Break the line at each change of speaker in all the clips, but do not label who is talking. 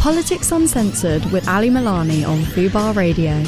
Politics Uncensored with Ali Milani on Fubar Radio.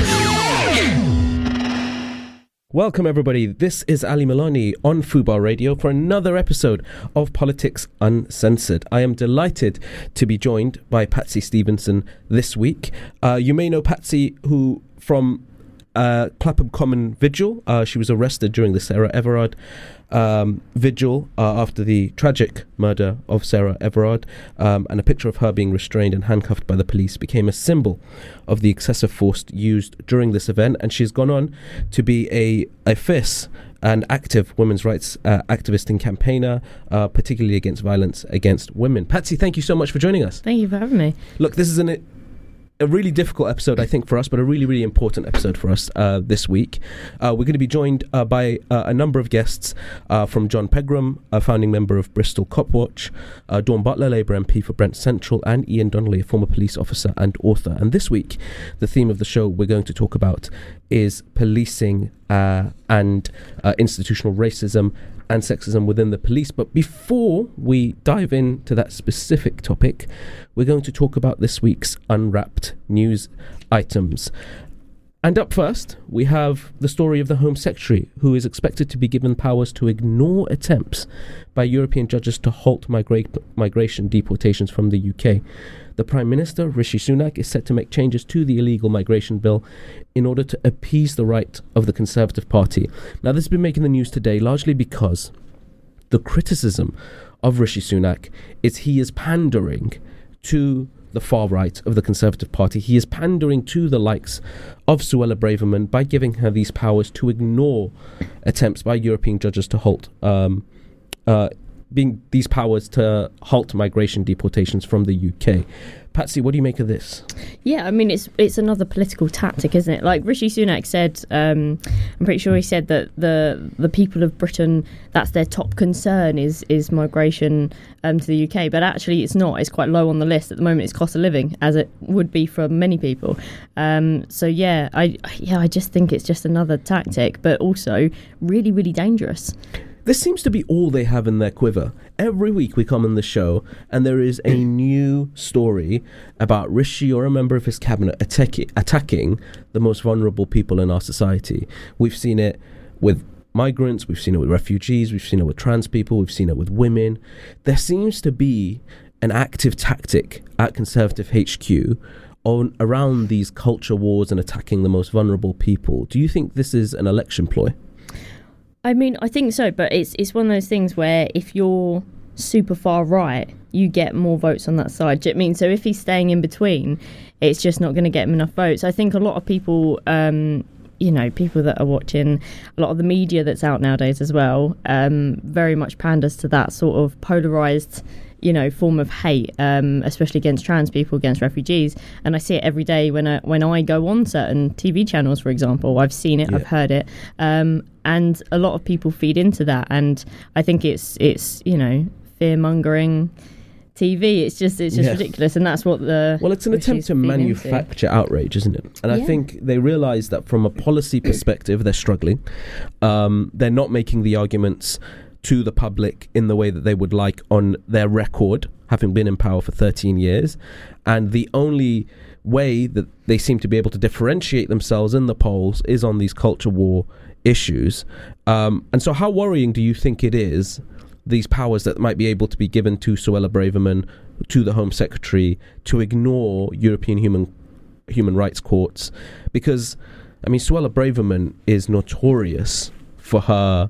Welcome everybody, this is Ali Milani on Fubar Radio for another episode of Politics Uncensored. I am delighted to be joined by Patsy Stevenson this week. You may know Patsy from Clapham Common Vigil. She was arrested during the Sarah Everard vigil after the tragic murder of Sarah Everard, and a picture of her being restrained and handcuffed by the police became a symbol of the excessive force used during this event. And she's gone on to be a fierce and active women's rights activist and campaigner, particularly against violence against women. Patsy, thank you so much for joining us.
Thank you for having me.
Look, this is a really difficult episode, I think, for us, but a really, really important episode for us this week. We're going to be joined by a number of guests from John Pegram, a founding member of Bristol Copwatch, Dawn Butler, Labour MP for Brent Central, and Ian Donnelly, a former police officer and author. And this week, the theme of the show we're going to talk about is policing and institutional racism and sexism within the police. But before we dive into that specific topic, we're going to talk about this week's unwrapped news items. And up first, we have the story of the Home Secretary, who is expected to be given powers to ignore attempts by European judges to halt migration deportations from the UK. The Prime Minister, Rishi Sunak, is set to make changes to the illegal migration bill in order to appease the right of the Conservative Party. Now, this has been making the news today largely because the criticism of Rishi Sunak is he is pandering to the far right of the Conservative Party. He is pandering to the likes of Suella Braverman by giving her these powers to ignore attempts by European judges to halt these powers to halt migration deportations from the UK. Patsy, what do you make of this?
Yeah, I mean, it's another political tactic, isn't it? Like Rishi Sunak said, I'm pretty sure he said that the people of Britain, that's their top concern is migration to the UK. But actually, it's not. It's quite low on the list at the moment. It's cost of living, as it would be for many people. I just think it's just another tactic, but also really, really dangerous.
This seems to be all they have in their quiver. Every week we come on the show and there is a new story about Rishi or a member of his cabinet attacking the most vulnerable people in our society. We've seen it with migrants, we've seen it with refugees, we've seen it with trans people, we've seen it with women. There seems to be an active tactic at Conservative HQ around these culture wars and attacking the most vulnerable people. Do you think this is an election ploy?
I mean, I think so, but it's one of those things where if you're super far right, you get more votes on that side. Do you know what I mean? So if he's staying in between, it's just not going to get him enough votes. I think a lot of people, people that are watching, a lot of the media that's out nowadays as well, very much panders to that sort of polarised form of hate, especially against trans people, against refugees. And I see it every day when I go on certain TV channels, for example. I've seen it, yeah. I've heard it. And a lot of people feed into that. And I think it's fear-mongering TV. It's just ridiculous. And that's what
it's an attempt to manufacture outrage, isn't it? And yeah. I think they realise that from a policy perspective, they're struggling. They're not making the arguments to the public in the way that they would like on their record, having been in power for 13 years. And the only way that they seem to be able to differentiate themselves in the polls is on these culture war issues. And so how worrying do you think it is, these powers that might be able to be given to Suella Braverman, to the Home Secretary, to ignore European human rights courts? Because, I mean, Suella Braverman is notorious for her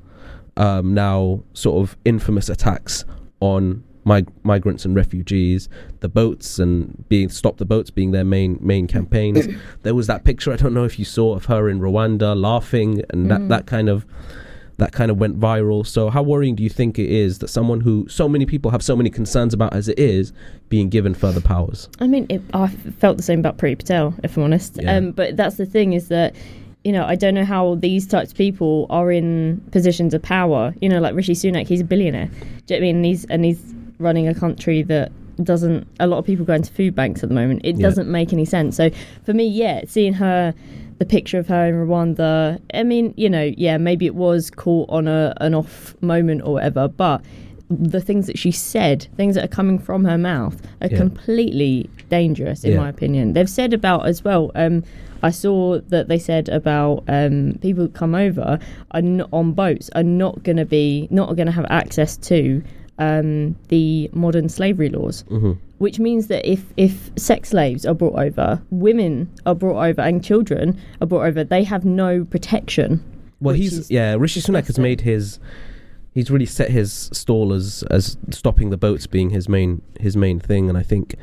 now sort of infamous attacks on migrants and refugees, the boats and Stop the Boats being their main campaigns. There was that picture, I don't know if you saw, of her in Rwanda laughing, and that kind of went viral. So how worrying do you think it is that someone who so many people have so many concerns about as it is being given further powers? I mean,
I felt the same about Priti Patel, if I'm honest. Yeah. But that's the thing, is that I don't know how these types of people are in positions of power. Like Rishi Sunak, he's a billionaire. Do you know what I mean? And he's running a country that doesn't... A lot of people go into food banks at the moment. It doesn't make any sense. So for me, seeing her, the picture of her in Rwanda, I mean, maybe it was caught on an off moment or whatever, but the things that she said, things that are coming from her mouth, are completely dangerous, in my opinion. They've said about as well. I saw that they said about people who come over on boats are not going to have access to the modern slavery laws, which means that if sex slaves are brought over, women are brought over, and children are brought over, they have no protection.
Well, Rishi Sunak has made he's really set his stall as stopping the boats being his main thing, and I think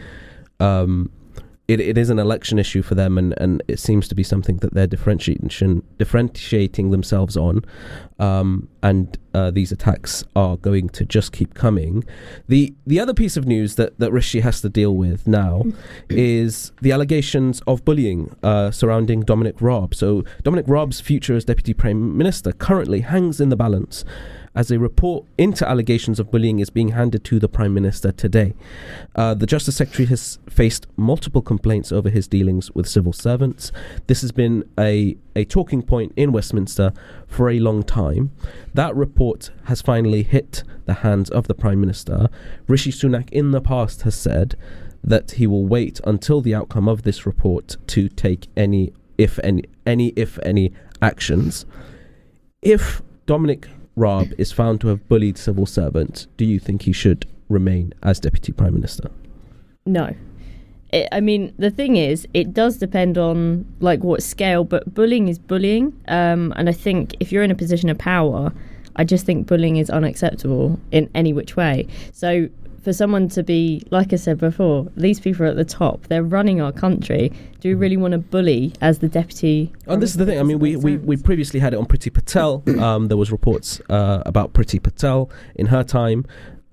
it is an election issue for them, and it seems to be something that they're differentiating themselves on, and these attacks are going to just keep coming. The other piece of news that Rishi has to deal with now is the allegations of bullying surrounding Dominic Raab. So Dominic Raab's future as Deputy Prime Minister currently hangs in the balance, as a report into allegations of bullying is being handed to the Prime Minister today. The Justice Secretary has faced multiple complaints over his dealings with civil servants. This has been a talking point in Westminster for a long time. That report has finally hit the hands of the Prime Minister. Rishi Sunak in the past has said that he will wait until the outcome of this report to take any, if any actions. If Dominic Raab is found to have bullied civil servants, do you think he should remain as Deputy Prime Minister?
No. The thing is, it does depend on what scale, but bullying is bullying. And I think if you're in a position of power, I just think bullying is unacceptable in any which way. So for someone to be, like I said before, these people are at the top, they're running our country. Do we really want to bully as the deputy?
And this is the thing. We previously had it on Priti Patel. There was reports about Priti Patel in her time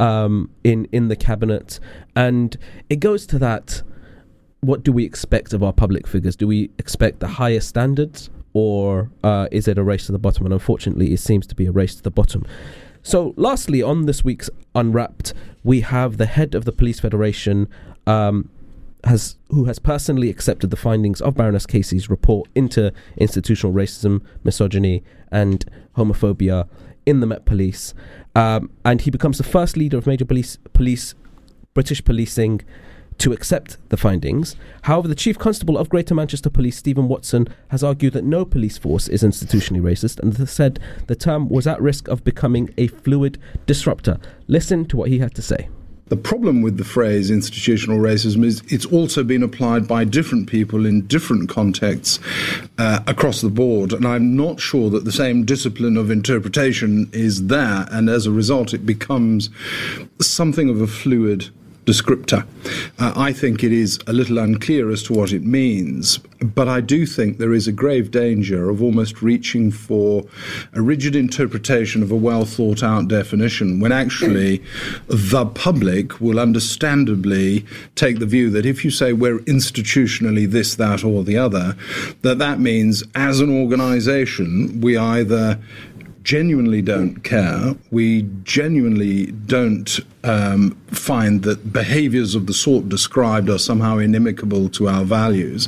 in the cabinet, and it goes to that. What do we expect of our public figures? Do we expect the highest standards, or is it a race to the bottom? And unfortunately, it seems to be a race to the bottom. So lastly, on this week's Unwrapped, we have the head of the Police Federation who has personally accepted the findings of Baroness Casey's report into institutional racism, misogyny and homophobia in the Met Police. And he becomes the first leader of major British policing to accept the findings. However, the Chief Constable of Greater Manchester Police, Stephen Watson, has argued that no police force is institutionally racist and has said the term was at risk of becoming a fluid disruptor. Listen to what he had to say.
The problem with the phrase institutional racism is it's also been applied by different people in different contexts across the board, and I'm not sure that the same discipline of interpretation is there, and as a result it becomes something of a fluid descriptor. I think it is a little unclear as to what it means, but I do think there is a grave danger of almost reaching for a rigid interpretation of a well thought out definition, when actually the public will understandably take the view that if you say we're institutionally this, that or the other, that means as an organisation we either genuinely don't care, we genuinely don't find that behaviours of the sort described are somehow inimical to our values,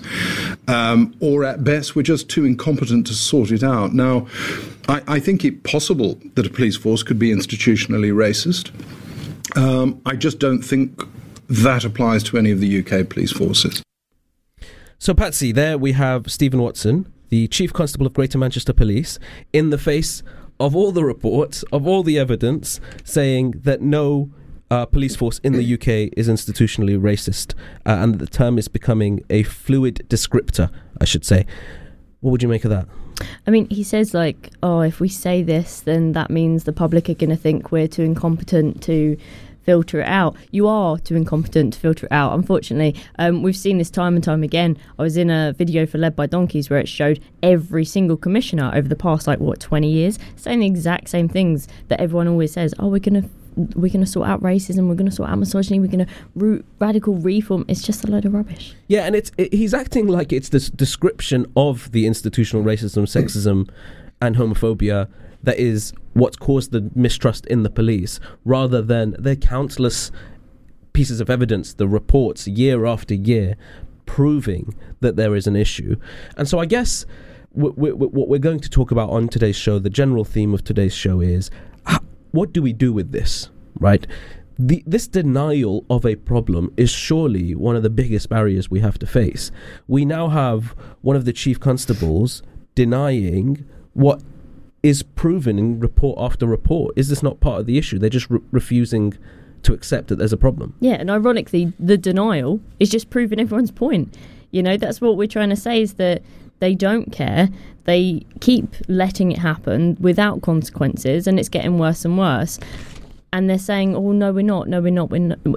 or at best we're just too incompetent to sort it out. Now, I think it possible that a police force could be institutionally racist. I just don't think that applies to any of the UK police forces.
So, Patsy, there we have Stephen Watson, the Chief Constable of Greater Manchester Police, in the face of all the reports, of all the evidence, saying that no police force in the UK is institutionally racist, and that the term is becoming a fluid descriptor, I should say. What would you make of that?
He says if we say this, then that means the public are going to think we're too incompetent to filter it out. You are too incompetent to filter it out, unfortunately. We've seen this time and time again. I was in a video for Led by Donkeys where it showed every single commissioner over the past 20 years saying the exact same things that everyone always says. We're gonna sort out racism, we're gonna sort out misogyny, we're gonna root radical reform. It's just a load of rubbish.
Yeah, and he's acting like it's this description of the institutional racism, sexism and homophobia that is what's caused the mistrust in the police, rather than the countless pieces of evidence, the reports year after year proving that there is an issue. And so I guess what we're going to talk about on today's show, the general theme of today's show is, what do we do with this? right? This denial of a problem is surely one of the biggest barriers we have to face. We now have one of the chief constables denying what is proven in report after report. Is this not part of the issue? They're just refusing to accept that there's a problem.
Yeah, and ironically, the denial is just proving everyone's point. You know, that's what we're trying to say, is that they don't care. They keep letting it happen without consequences, and it's getting worse and worse. And they're saying, oh, no, we're not. No, we're not.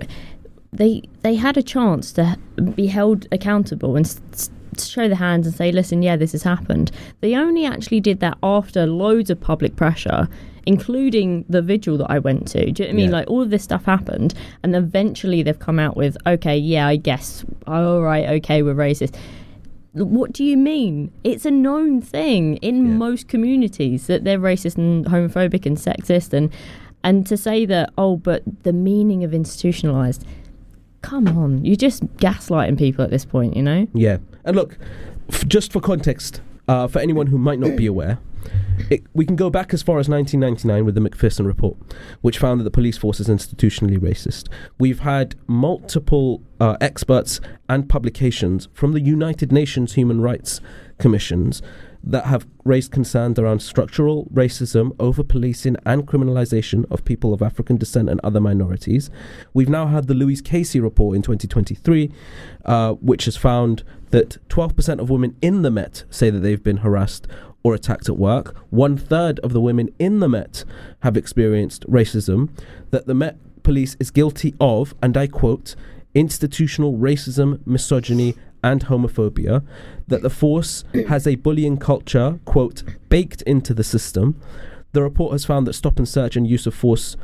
They had a chance to be held accountable and show their hands and say, listen, yeah, this has happened. They only actually did that after loads of public pressure, including the vigil that I went to. Do you know what I mean? Like, all of this stuff happened, and eventually they've come out with, okay, yeah, I guess, all right, okay, we're racist. What do you mean? It's a known thing in most communities that they're racist and homophobic and sexist, and to say that, oh, but the meaning of institutionalised, come on, you're just gaslighting people at this point, you know?
Yeah. And look, just for context, for anyone who might not be aware, we can go back as far as 1999 with the Macpherson report, which found that the police force is institutionally racist. We've had multiple experts and publications from the United Nations Human Rights Commissions that have raised concerns around structural racism, over-policing and criminalisation of people of African descent and other minorities. We've now had the Louise Casey report in 2023, which has found that 12% of women in the Met say that they've been harassed or attacked at work. 1/3 of the women in the Met have experienced racism, that the Met Police is guilty of, and I quote, institutional racism, misogyny and homophobia, that the force has a bullying culture, quote, baked into the system. The report has found that stop and search and use of force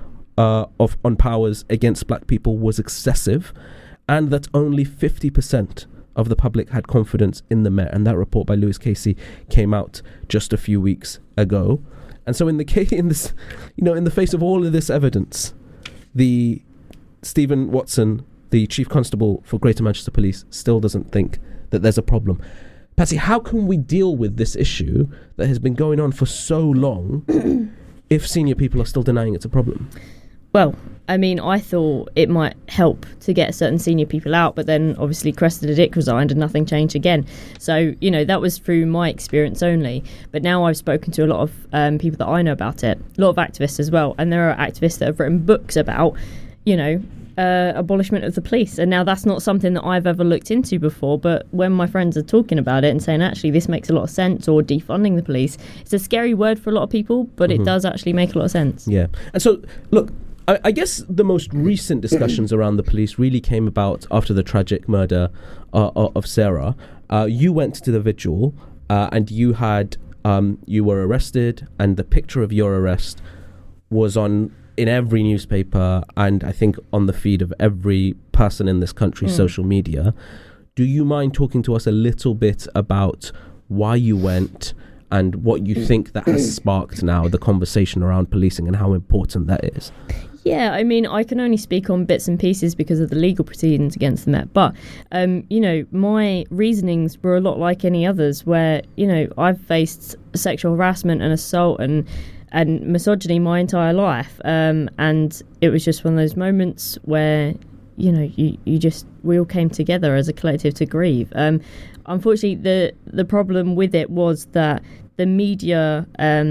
on powers against black people was excessive, and that only 50% of the public had confidence in the Met. And that report by Louise Casey came out just a few weeks ago. And so in the face of all of this evidence, the Stephen Watson, the Chief Constable for Greater Manchester Police, still doesn't think that there's a problem. Patsy, how can we deal with this issue that has been going on for so long if senior people are still denying it's a problem?
Well, I mean, I thought it might help to get certain senior people out, but then obviously Cressida Dick resigned and nothing changed again. So, you know, that was through my experience only. But now I've spoken to a lot of people that I know about it, a lot of activists as well. And there are activists that have written books about, you know, abolishment of the police. And now that's not something that I've ever looked into before, but when my friends are talking about it and saying, actually, this makes a lot of sense, or defunding the police, it's a scary word for a lot of people, but it does actually make a lot of sense.
Yeah. And so, look, I guess the most recent discussions around the police really came about after the tragic murder of Sarah. You went to the vigil and you were arrested, and the picture of your arrest was in every newspaper and I think on the feed of every person in this country's social media. Do you mind talking to us a little bit about why you went and what you think that has sparked now the conversation around policing and how important that is?
Yeah, I mean, I can only speak on bits and pieces because of the legal proceedings against the Met. But, you know, my reasonings were a lot like any others where, you know, I've faced sexual harassment and assault and misogyny my entire life. And it was just one of those moments where, you know, we all came together as a collective to grieve. Unfortunately, the problem with it was that the media...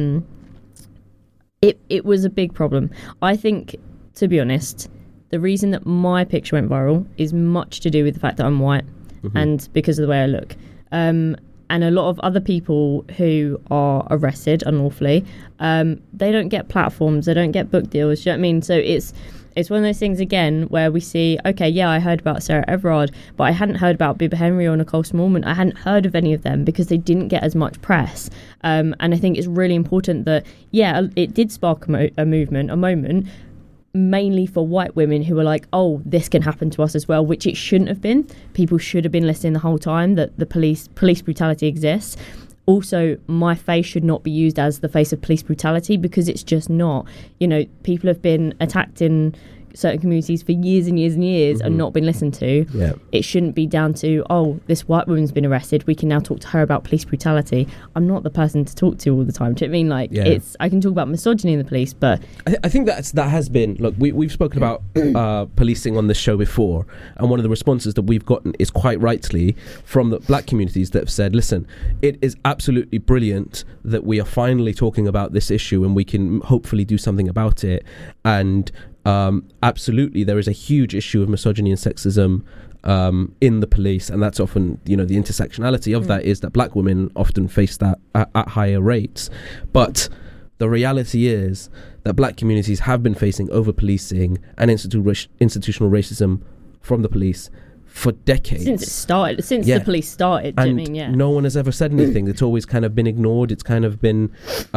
It was a big problem. I think, to be honest, the reason that my picture went viral is much to do with the fact that I'm white and because of the way I look. And a lot of other people who are arrested unlawfully, they don't get platforms, they don't get book deals, do you know what I mean? So it's one of those things, again, where we see, okay, yeah, I heard about Sarah Everard, but I hadn't heard about Bibba Henry or Nicole Smallman. I hadn't heard of any of them because they didn't get as much press. And I think it's really important that, yeah, it did spark a moment, mainly for white women who were like, oh, this can happen to us as well, which it shouldn't have been. People should have been listening the whole time that the police brutality exists. Also, my face should not be used as the face of police brutality because it's just not. You know, people have been attacked in certain communities for years and years and years and not been listened to, it shouldn't be down to, this white woman's been arrested, we can now talk to her about police brutality. I'm not the person to talk to all the time. Do you know what I mean? I can talk about misogyny in the police, but
I think that has been, look, we've spoken about policing on this show before, and one of the responses that we've gotten is quite rightly from the black communities that have said, listen, it is absolutely brilliant that we are finally talking about this issue and we can hopefully do something about it. And absolutely, there is a huge issue of misogyny and sexism in the police, and that's often, the intersectionality of that is that black women often face that at higher rates. But the reality is that black communities have been facing over-policing and institutional racism from the police for decades.
Since the police started.
And no one has ever said anything. It's always kind of been ignored. It's kind of been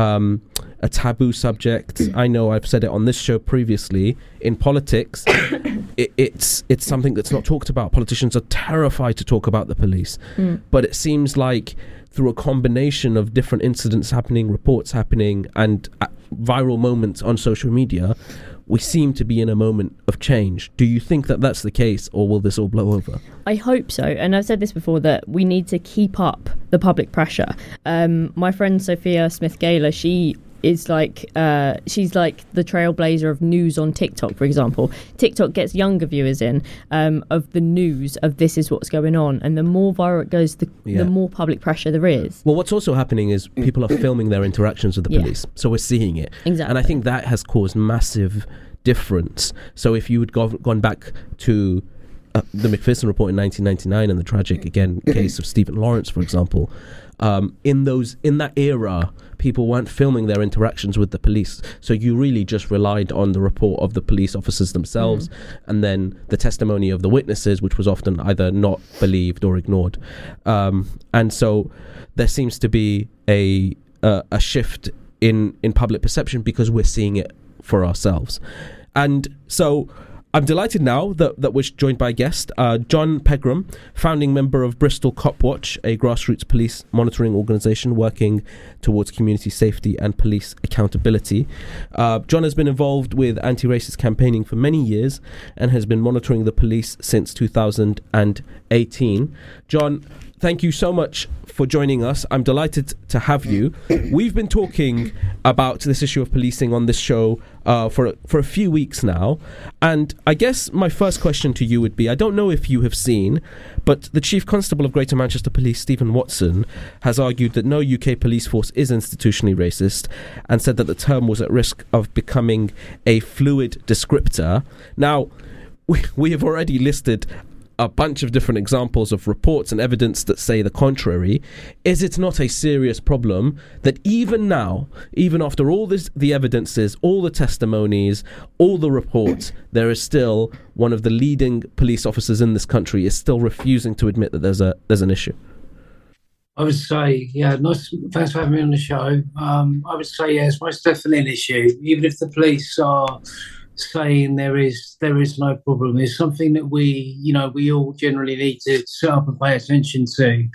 a taboo subject. I know I've said it on this show previously. In politics, it's something that's not talked about. Politicians are terrified to talk about the police. But it seems like through a combination of different incidents happening, reports happening, and viral moments on social media, we seem to be in a moment of change. Do you think that that's the case, or will this all blow over?
I hope so. And I've said this before, that we need to keep up the public pressure. My friend Sophia Smith-Gaylor, she is she's like the trailblazer of news on TikTok, for example. TikTok gets younger viewers in of the news of this is what's going on, and the more viral it goes, the more public pressure there is.
Well, what's also happening is people are filming their interactions with the police, so we're seeing it.
Exactly.
And I think that has caused massive difference. So if you had gone back to the Macpherson report in 1999 and the tragic case of Stephen Lawrence, for example, in that era, people weren't filming their interactions with the police, so you really just relied on the report of the police officers themselves, and then the testimony of the witnesses, which was often either not believed or ignored. And so there seems to be a shift in public perception because we're seeing it for ourselves. And so I'm delighted now that we're joined by a guest, John Pegram, founding member of Bristol Cop Watch, a grassroots police monitoring organisation working towards community safety and police accountability. John has been involved with anti-racist campaigning for many years and has been monitoring the police since 2018. John, thank you so much for joining us. I'm delighted to have you. We've been talking about this issue of policing on this show for a few weeks now. And I guess my first question to you would be, I don't know if you have seen, but the Chief Constable of Greater Manchester Police, Stephen Watson, has argued that no UK police force is institutionally racist and said that the term was at risk of becoming a fluid descriptor. Now, we have already listed a bunch of different examples of reports and evidence that say the contrary. Is it not a serious problem that even now, even after all the evidences, all the testimonies, all the reports, there is still one of the leading police officers in this country is still refusing to admit that there's an issue?
I would say, nice. Thanks for having me on the show. I would say, it's most definitely an issue. Even if the police are saying there is no problem, it's something that we all generally need to sit up and pay attention to.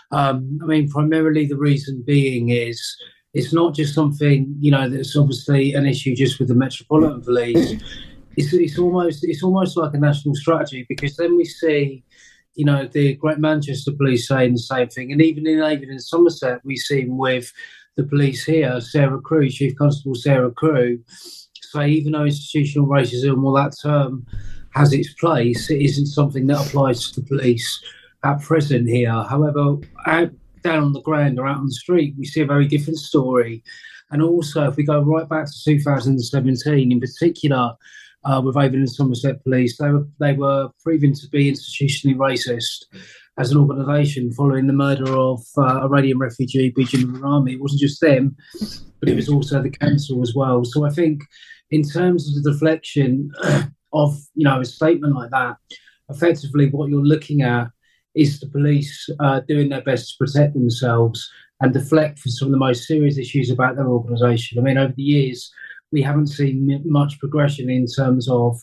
Primarily the reason being is it's not just something that's obviously an issue just with the Metropolitan Police. It's almost like a national strategy, because then we see the Great Manchester Police saying the same thing, and even in Somerset we see with the police here, Sarah Crew, Chief Constable Sarah Crew, say even though institutional racism, well, that term has its place, it isn't something that applies to the police at present here. However, down on the ground or out on the street, we see a very different story. And also, if we go right back to 2017, in particular, with Avon and Somerset Police, they were proven to be institutionally racist as an organisation following the murder of Iranian refugee Bijan Rami. It wasn't just them, but it was also the council as well. So I think in terms of the deflection of a statement like that, effectively what you're looking at is the police doing their best to protect themselves and deflect from some of the most serious issues about their organisation. Over the years, we haven't seen much progression in terms of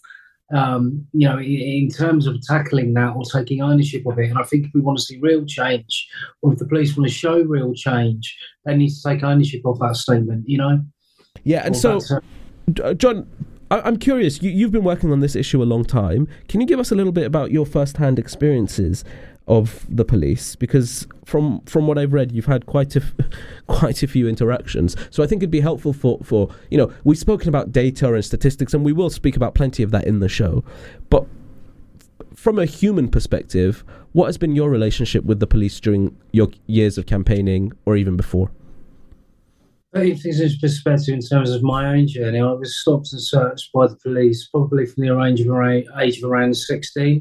in terms of tackling that or taking ownership of it. And I think if we want to see real change, or if the police want to show real change, they need to take ownership of that statement,
Yeah, and so, John, I'm curious. You've been working on this issue a long time. Can you give us a little bit about your first-hand experiences of the police? Because from what I've read, you've had quite a few interactions. So I think it'd be helpful for we've spoken about data and statistics, and we will speak about plenty of that in the show. But from a human perspective, what has been your relationship with the police during your years of campaigning, or even before?
Putting things into perspective in terms of my own journey, I was stopped and searched by the police probably from the age of around 16.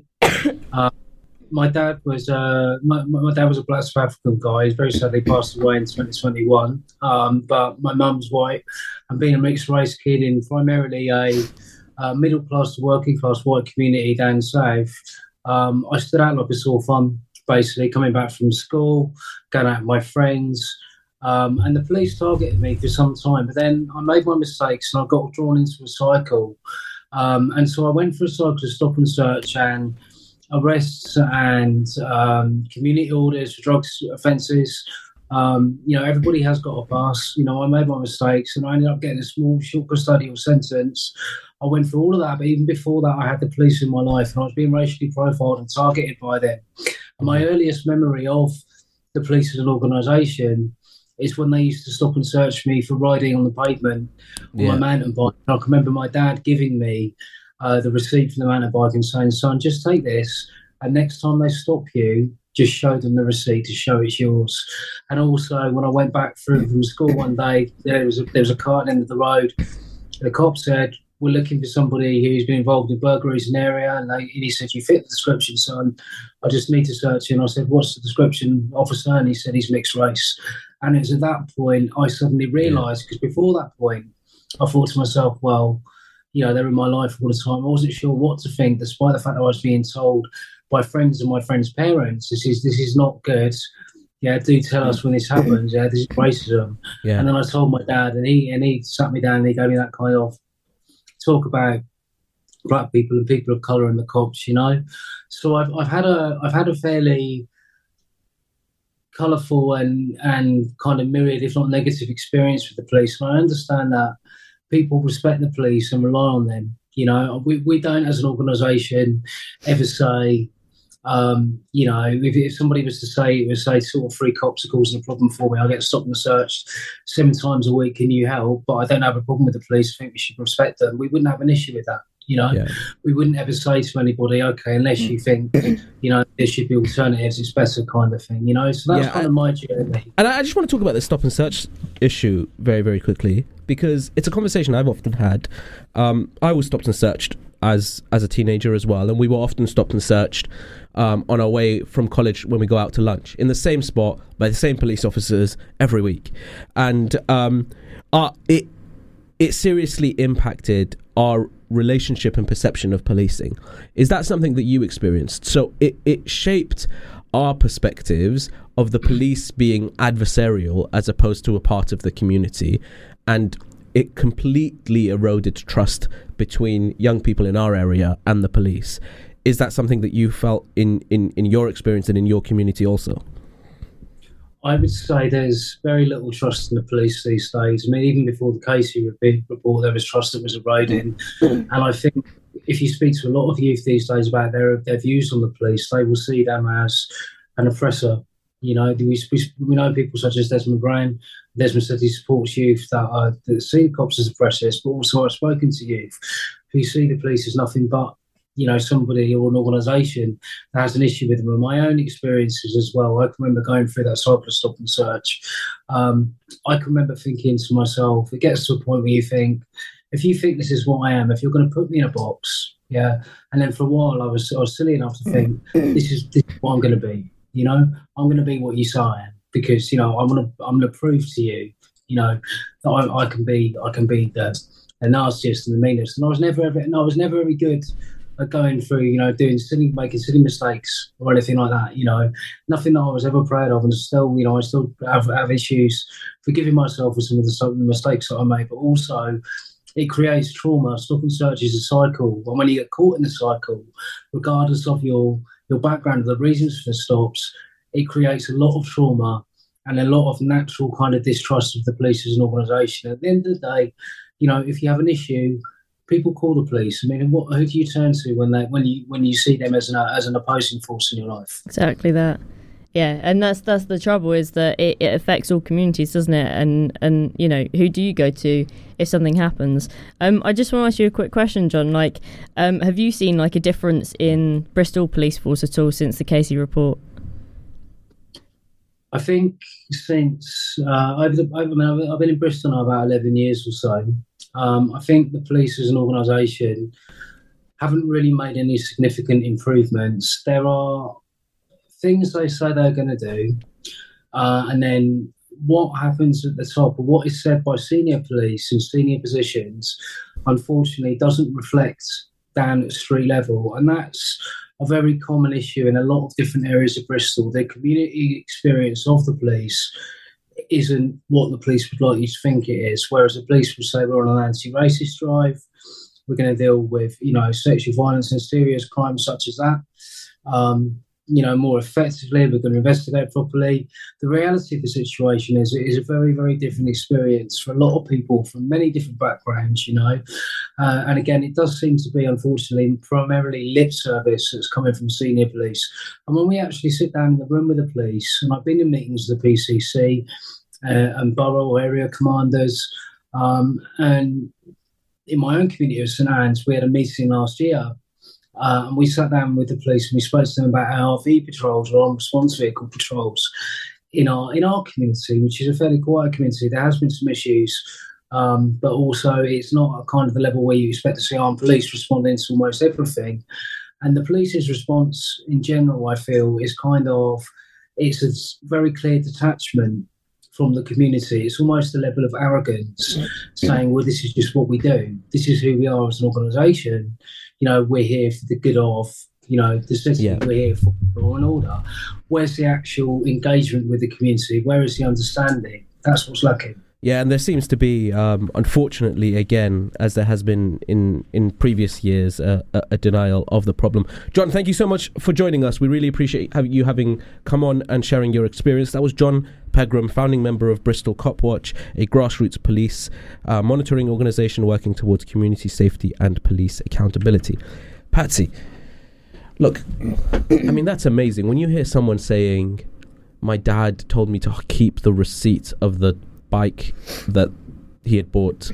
My dad was my dad was a black South African guy. He's very sadly passed away in 2021. But my mum's white, and being a mixed race kid in primarily a middle class to working class white community down south, I stood out like a sore thumb. Basically, coming back from school, going out with my friends. And the police targeted me for some time, but then I made my mistakes and I got drawn into a cycle. And so I went for a cycle to stop and search and arrests and community orders for drugs offences. Everybody has got a pass. I made my mistakes and I ended up getting a small, short custodial sentence. I went through all of that, but even before that, I had the police in my life and I was being racially profiled and targeted by them. And my earliest memory of the police as an organisation is when they used to stop and search me for riding on the pavement on my mountain bike. And I can remember my dad giving me the receipt from the mountain bike and saying, "Son, just take this, and next time they stop you, just show them the receipt to show it's yours." And also, when I went back through from school one day, there was a car at the end of the road. The cop said, "We're looking for somebody who's been involved in burglaries in the area." And he said, "You fit the description, son. I just need to search you." And I said, "What's the description, officer?" And he said, "He's mixed race." And it was at that point I suddenly realised, because before that point, I thought to myself, well, they're in my life all the time. I wasn't sure what to think, despite the fact that I was being told by friends and my friends' parents, this is not good. Yeah, do tell us when this happens. Yeah, this is racism. Yeah. And then I told my dad, and he sat me down and he gave me that kind of talk about black people and people of colour and the cops. So I've had a fairly colourful and kind of myriad, if not negative, experience with the police. And I understand that people respect the police and rely on them. We don't, as an organisation, ever say, if somebody was to say, it was say sort of 3 cops are causing a problem for me, I get stopped and searched 7 times a week, can you help? But I don't have a problem with the police. I think we should respect them. We wouldn't have an issue with that. We wouldn't ever say to anybody, okay, unless you think, there should be alternatives, it's better, kind of thing, So that's kind of my journey.
And I just want to talk about the stop and search issue very, very quickly, because it's a conversation I've often had. I was stopped and searched as a teenager as well, and we were often stopped and searched on our way from college when we go out to lunch in the same spot by the same police officers every week. And it seriously impacted our relationship and perception of policing. Is that something that you experienced? So it shaped our perspectives of the police being adversarial as opposed to a part of the community, and it completely eroded trust between young people in our area and the police. Is that something that you felt in your experience and in your community also?
I would say there's very little trust in the police these days. I mean, even before the Casey report, there was trust that was eroding. And I think if you speak to a lot of youth these days about their views on the police, they will see them as an oppressor. We know people such as Desmond Brown. Desmond said he supports youth that see cops as oppressors, but also I've spoken to youth who see the police as nothing but somebody or an organisation that has an issue with them. And my own experiences as well, I can remember going through that cycle of stop and search. I can remember thinking to myself, it gets to a point where you think, if you think this is what I am, if you're going to put me in a box, and then for a while I was silly enough to think, this is what I'm going to be. I'm going to be what you say I am, because I'm going to prove to you, that I can be the nastiest and the meanest. And I was never very good at going through, making silly mistakes or anything like that. Nothing that I was ever proud of, and still, I still have issues forgiving myself for some of the mistakes that I made. But also, it creates trauma. Stop and search is a cycle, and when you get caught in the cycle, regardless of your background, the reasons for the stops, it creates a lot of trauma and a lot of natural kind of distrust of the police as an organisation. At the end of the day, if you have an issue, people call the police. I mean, who do you turn to when you see them as an opposing force in your life?
Exactly that. Yeah, and that's the trouble, is that it affects all communities, doesn't it? And you know, who do you go to if something happens? I just want to ask you a quick question, John. Like, have you seen like a difference in Bristol Police Force at all since the Casey report?
I think since I've been in Bristol now about 11 years or so. I think the police as an organisation haven't really made any significant improvements. There are things they say they're going to do, and then what happens at the top, or what is said by senior police in senior positions, unfortunately doesn't reflect down at street level. And that's a very common issue in a lot of different areas of Bristol. The community experience of the police isn't what the police would like you to think it is, whereas the police will say we're on an anti-racist drive, we're going to deal with, you know, sexual violence and serious crimes such as that, more effectively, we're going to investigate properly. The reality of the situation is it is a very, very different experience for a lot of people from many different backgrounds, and again, it does seem to be, unfortunately, primarily lip service that's coming from senior police. And when we actually sit down in the room with the police, and I've been in meetings with the PCC and borough or area commanders, and in my own community of St Anne's, we had a meeting last year. And we sat down with the police and we spoke to them about RV patrols, or armed response vehicle patrols, in our community, which is a fairly quiet community. There has been some issues, but also it's not a kind of the level where you expect to see armed police responding to almost everything. And the police's response in general, I feel, is it's a very clear detachment from the community. It's almost a level of arrogance, saying, well, this is just what we do. This is who we are as an organisation. We're here for the good of, the city. Yeah. We're here for law and order. Where's the actual engagement with the community? Where is the understanding? That's what's lacking.
Yeah, and there seems to be, unfortunately, again, as there has been in previous years, a denial of the problem. John, thank you so much for joining us. We really appreciate you having come on and sharing your experience. That was John Pegram, founding member of Bristol Copwatch, a grassroots police monitoring organisation working towards community safety and police accountability. Patsy, look, I mean, that's amazing. When you hear someone saying, my dad told me to keep the receipt of the bike that he had bought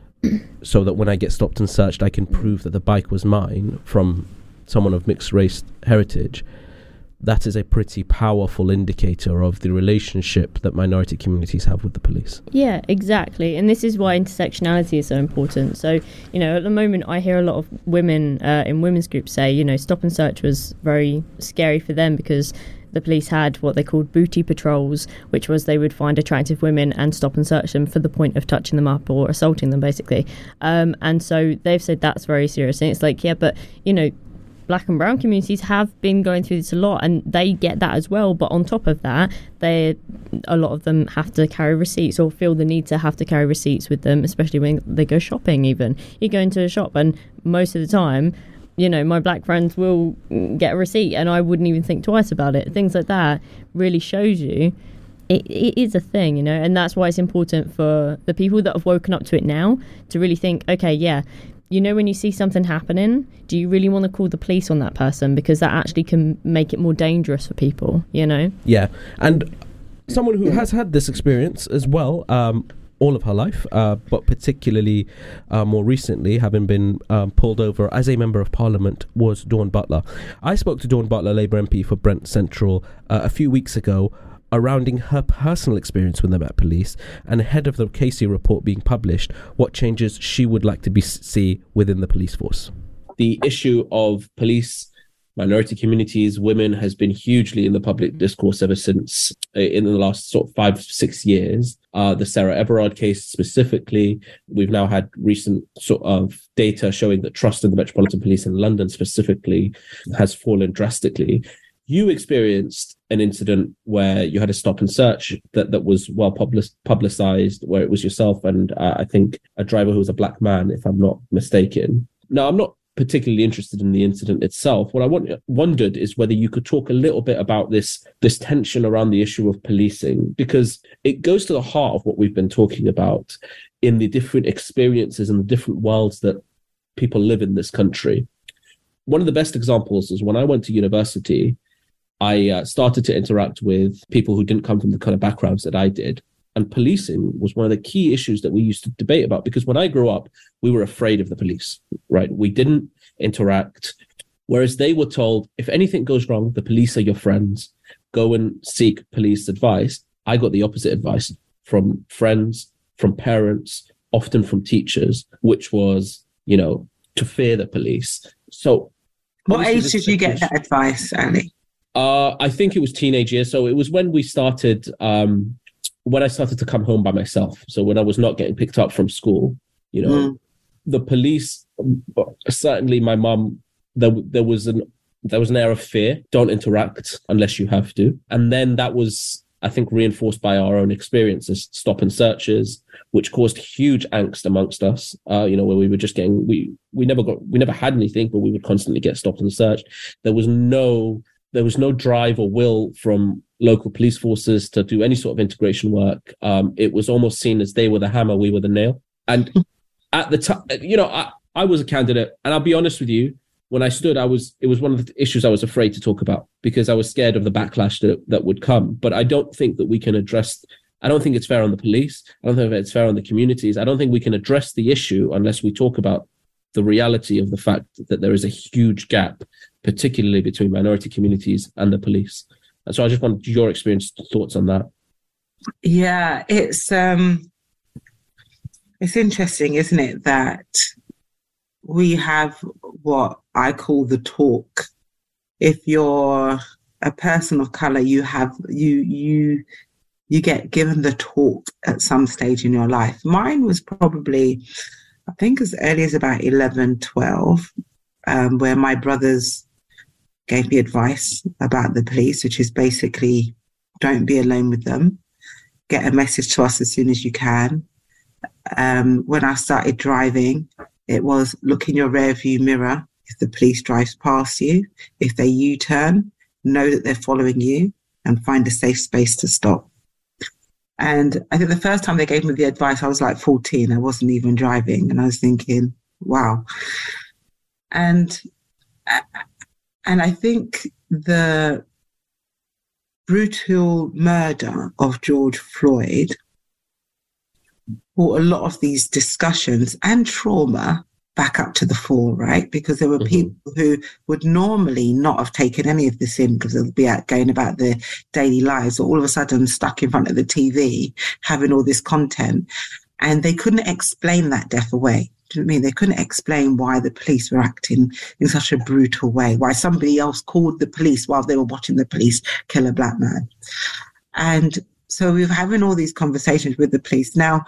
so that when I get stopped and searched I can prove that the bike was mine, from someone of mixed race heritage, that is a pretty powerful indicator of the relationship that minority communities have with the police. Yeah,
exactly. And this is why intersectionality is so important. So, at the moment I hear a lot of women in women's groups say, stop and search was very scary for them because the police had what they called booty patrols, which was they would find attractive women and stop and search them for the point of touching them up or assaulting them, basically. And so they've said that's very serious. And it's like, yeah, but, Black and brown communities have been going through this a lot, and they get that as well. But on top of that, a lot of them have to carry receipts, or feel the need to have to carry receipts with them, especially when they go shopping. Even you go into a shop, and most of the time, my black friends will get a receipt, and I wouldn't even think twice about it. Things like that really shows you it is a thing, and that's why it's important for the people that have woken up to it now to really think, okay, yeah. When you see something happening, do you really want to call the police on that person? Because that actually can make it more dangerous for people,
Yeah. And someone who has had this experience as well, all of her life, but particularly more recently, having been pulled over as a Member of Parliament, was Dawn Butler. I spoke to Dawn Butler, Labour MP for Brent Central, a few weeks ago, surrounding her personal experience with the Met Police, and ahead of the Casey report being published, what changes she would like to see within the police force.
The issue of police, minority communities, women has been hugely in the public discourse ever since, in the last sort of 5-6 years. The Sarah Everard case specifically, we've now had recent sort of data showing that trust in the Metropolitan Police in London specifically has fallen drastically. You experienced an incident where you had a stop and search that was well publicized, where it was yourself and I think a driver who was a black man, if I'm not mistaken. Now, I'm not particularly interested in the incident itself. What I wondered is whether you could talk a little bit about this tension around the issue of policing, because it goes to the heart of what we've been talking about in the different experiences and the different worlds that people live in this country. One of the best examples is when I went to university, I started to interact with people who didn't come from the kind of backgrounds that I did. And policing was one of the key issues that we used to debate about, because when I grew up, we were afraid of the police, right? We didn't interact. Whereas they were told, if anything goes wrong, the police are your friends. Go and seek police advice. I got the opposite advice from friends, from parents, often from teachers, which was, to fear the police. So
what age did you get that advice, Ali?
I think it was teenage years. So it was when we started, when I started to come home by myself. So when I was not getting picked up from school, the police, certainly my mum, there was an air of fear. Don't interact unless you have to. And then that was, I think, reinforced by our own experiences, stop and searches, which caused huge angst amongst us. Where we were just getting, we never had anything, but we would constantly get stopped and searched. There was no drive or will from local police forces to do any sort of integration work. It was almost seen as they were the hammer, we were the nail. And at the time, I was a candidate, and I'll be honest with you, when I stood, it was one of the issues I was afraid to talk about, because I was scared of the backlash that would come. But I don't think that we can I don't think it's fair on the police. I don't think it's fair on the communities. I don't think we can address the issue unless we talk about the reality of the fact that there is a huge gap, particularly between minority communities and the police. And so I just wanted your thoughts on that.
Yeah, it's interesting, isn't it, that we have what I call the talk. If you're a person of color, you get given the talk at some stage in your life. Mine was probably, I think, as early as about 11, 12, where my brothers gave me advice about the police, which is basically, don't be alone with them. Get a message to us as soon as you can. When I started driving, it was look in your rear view mirror if the police drives past you. If they U-turn, know that they're following you and find a safe space to stop. And I think the first time they gave me the advice, I was like 14. I wasn't even driving. And I was thinking, wow. And I think the brutal murder of George Floyd brought a lot of these discussions and trauma back up to the fore, right? Because there were people who would normally not have taken any of this in because they'll be out going about their daily lives, or all of a sudden stuck in front of the TV having all this content, and they couldn't explain that death away. Do you know what I mean? They couldn't explain why the police were acting in such a brutal way, why somebody else called the police while they were watching the police kill a black man. And so we were having all these conversations with the police. Now,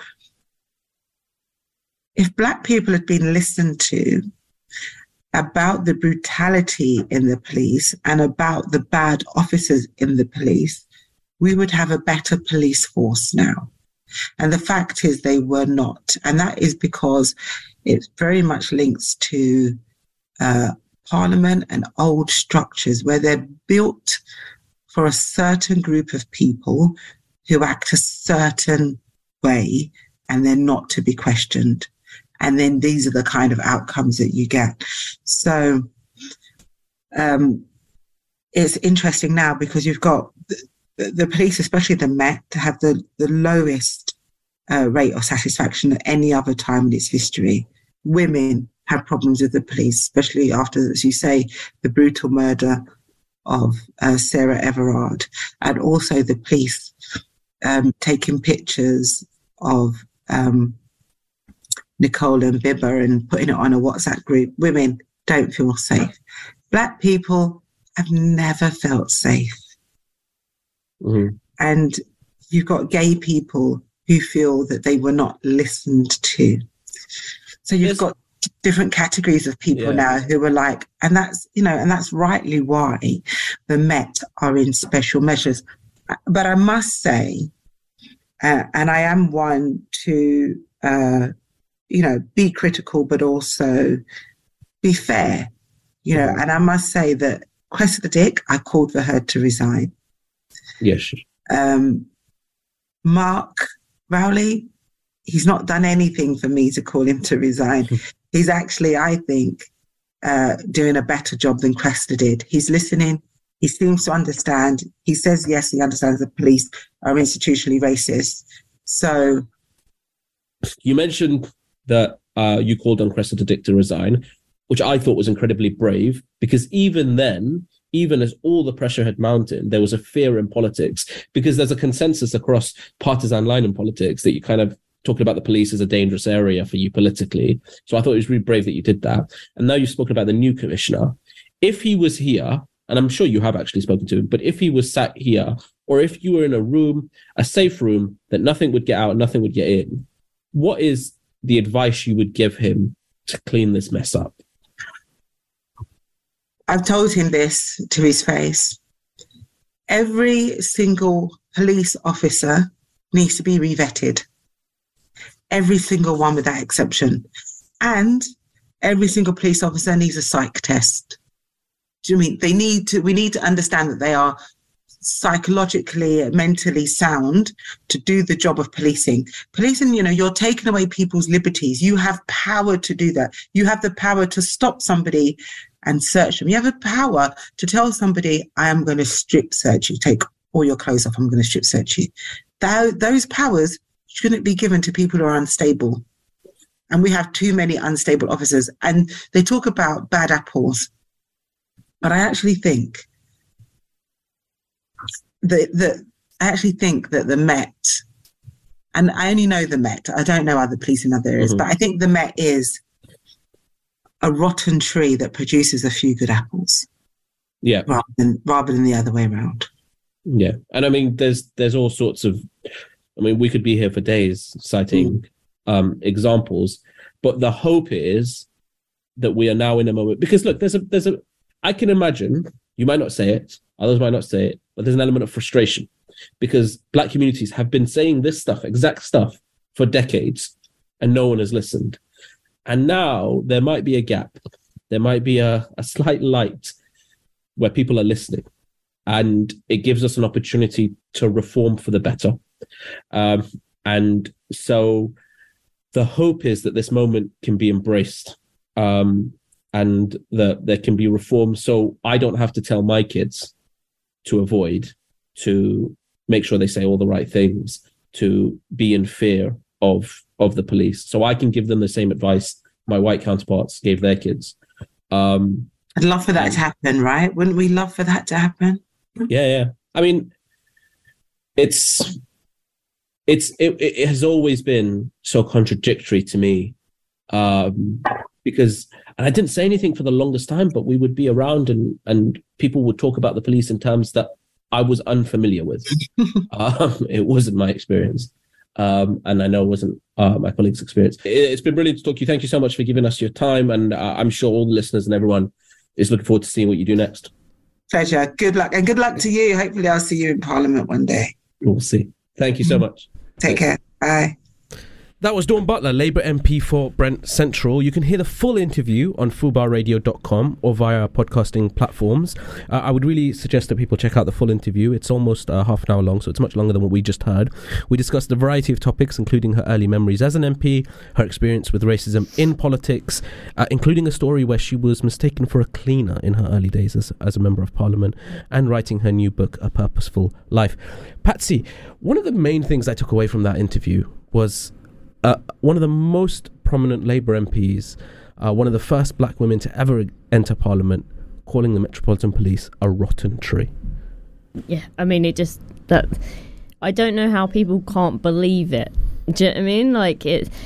if black people had been listened to about the brutality in the police and about the bad officers in the police, we would have a better police force now. And the fact is they were not. And that is because it very much links to Parliament and old structures where they're built for a certain group of people who act a certain way, and they're not to be questioned. And then these are the kind of outcomes that you get. So it's interesting now because you've got the police, especially the Met, to have the lowest rate of satisfaction at any other time in its history. Women have problems with the police, especially after, as you say, the brutal murder of Sarah Everard, and also the police taking pictures of Nicole and Bibba and putting it on a WhatsApp group. Women don't feel safe. Black people have never felt safe. Mm-hmm. And you've got gay people who feel that they were not listened to. So you've got different categories of people now who are like, and that's, and that's rightly why the Met are in special measures. But I must say, and I am one to, be critical, but also be fair, and I must say that Cressida Dick, I called for her to resign.
Yes.
Mark Rowley, he's not done anything for me to call him to resign. he's actually, I think, doing a better job than Cressida did. He's listening. He seems to understand. He says, yes, he understands the police are institutionally racist. So,
you mentioned that you called on Cressida Dick to resign, which I thought was incredibly brave, because even then, even as all the pressure had mounted, there was a fear in politics, because there's a consensus across partisan line in politics that you kind of talking about the police as a dangerous area for you politically. So I thought it was really brave that you did that. And now you've spoken about the new commissioner. If he was here, and I'm sure you have actually spoken to him, but if he was sat here, or if you were in a room, a safe room, that nothing would get out, nothing would get in, what is the advice you would give him to clean this mess up?
I've told him this to his face. Every single police officer needs to be revetted. Every single one without exception. And every single police officer needs a psych test. Do you mean we need to understand that they are psychologically, mentally sound to do the job of policing. Policing, you're taking away people's liberties. You have power to do that. You have the power to stop somebody and search them. You have the power to tell somebody, I am going to strip search you. Take all your clothes off. I'm going to strip search you. Those powers shouldn't be given to people who are unstable. And we have too many unstable officers. And they talk about bad apples. But I actually think that the Met, and I only know the Met, I don't know other police in other areas, but I think the Met is a rotten tree that produces a few good apples.
Yeah.
Rather than the other way around.
Yeah. And I mean, there's all sorts of, we could be here for days citing examples, but the hope is that we are now in a moment, because look, I can imagine, you might not say it, others might not say it, but there's an element of frustration, because Black communities have been saying this exact stuff for decades, and no one has listened. And now there might be a gap. There might be a slight light where people are listening, and it gives us an opportunity to reform for the better. And so the hope is that this moment can be embraced, and that there can be reform. So I don't have to tell my kids to avoid, to make sure they say all the right things, to be in fear of the police. So I can give them the same advice my white counterparts gave their kids.
I'd love for that to happen, right? Wouldn't we love for that to happen?
Yeah. I mean, it has always been so contradictory to me, because, and I didn't say anything for the longest time, but we would be around and people would talk about the police in terms that I was unfamiliar with. It wasn't my experience. And I know it wasn't my colleagues' experience. It's been brilliant to talk to you. Thank you so much for giving us your time. And I'm sure all the listeners and everyone is looking forward to seeing what you do next.
Pleasure. Good luck. And good luck to you. Hopefully I'll see you in Parliament one day.
We'll see. Thank you so much.
Take care. Bye.
That was Dawn Butler, Labour MP for Brent Central. You can hear the full interview on fubarradio.com or via our podcasting platforms. I would really suggest that people check out the full interview. It's almost half an hour long, so it's much longer than what we just heard. We discussed a variety of topics, including her early memories as an MP, her experience with racism in politics, including a story where she was mistaken for a cleaner in her early days as a Member of Parliament, and writing her new book, A Purposeful Life. Patsy, one of the main things I took away from that interview was one of the most prominent Labour MPs, one of the first black women to ever enter Parliament, calling the Metropolitan Police a rotten tree.
Yeah, I mean, I don't know how people can't believe it. Do you know what I mean? Like,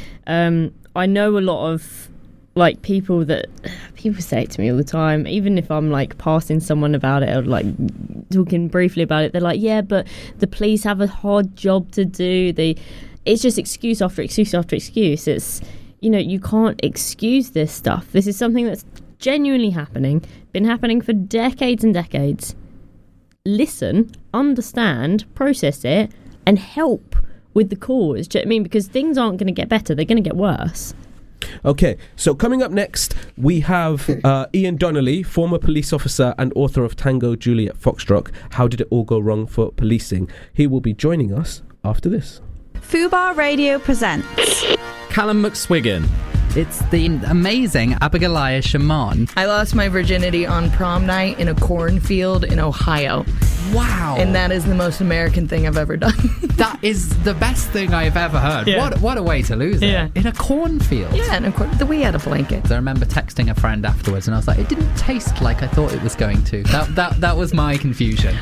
I know a lot of, like, people say it to me all the time, even if I'm, like, passing someone about it or, like, talking briefly about it, they're like, yeah, but the police have a hard job to do. It's just excuse after excuse after excuse. It's, you can't excuse this stuff. This is something that's genuinely been happening for decades and decades. Listen, understand, process it, and help with the cause. Do you know what I mean? Because things aren't going to get better. They're going to get worse.
Okay, so coming up next, we have Ian Donnelly, former police officer and author of Tango Juliet Foxtrot, How Did It All Go Wrong for Policing? He will be joining us after this.
Fubar Radio presents
Callum McSwiggan, It's the amazing Abigail Shaman.
I lost my virginity on prom night in a cornfield in Ohio.
Wow.
And that is the most American thing I've ever done.
That is the best thing I've ever heard.
Yeah.
What a way to lose it.
Yeah.
In a cornfield.
Yeah, and of course, we had a blanket.
I remember texting a friend afterwards and I was like, it didn't taste like I thought it was going to. That was my confusion.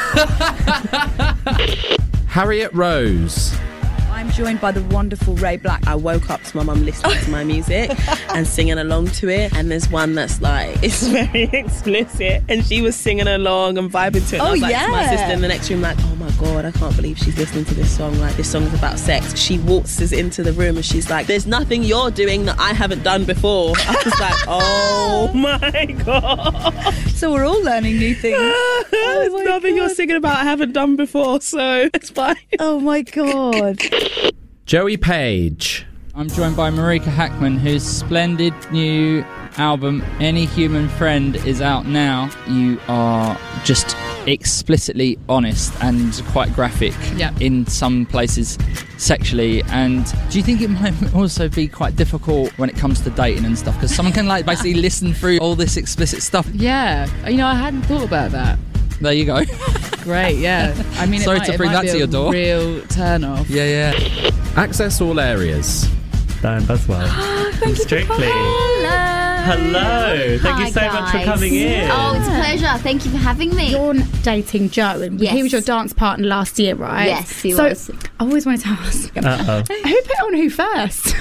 Harriet Rose.
I'm joined by the wonderful Ray Black. I woke up to my mum listening to my music and singing along to it. And there's one that's like, it's very explicit. And she was singing along and vibing to it. And I was like to my sister in the next room, like, oh my God, I can't believe she's listening to this song. Like, this song is about sex. She waltzes into the room and she's like, there's nothing you're doing that I haven't done before. I was like, oh my God.
So we're all learning new things.
There's nothing you're singing about I haven't done before, so it's fine.
Oh my God.
Joey Page.
I'm joined by Marika Hackman, whose splendid new album, Any Human Friend, is out now. You are just explicitly honest and quite graphic in some places sexually. And do you think it might also be quite difficult when it comes to dating and stuff? Because someone can like basically listen through all this explicit stuff.
Yeah, I hadn't thought about that.
There you go.
Great, yeah. I mean,
sorry to bring that to your door.
Real turn off.
Yeah. Access all areas.
Diane Buswell.
Thank you
Strictly. Hello. Thank you so much for coming in.
Oh, it's a pleasure. Thank you for having me.
You're dating Joe, and he was your dance partner last year, right?
Yes, he was.
I always wanted to ask, who put on who first?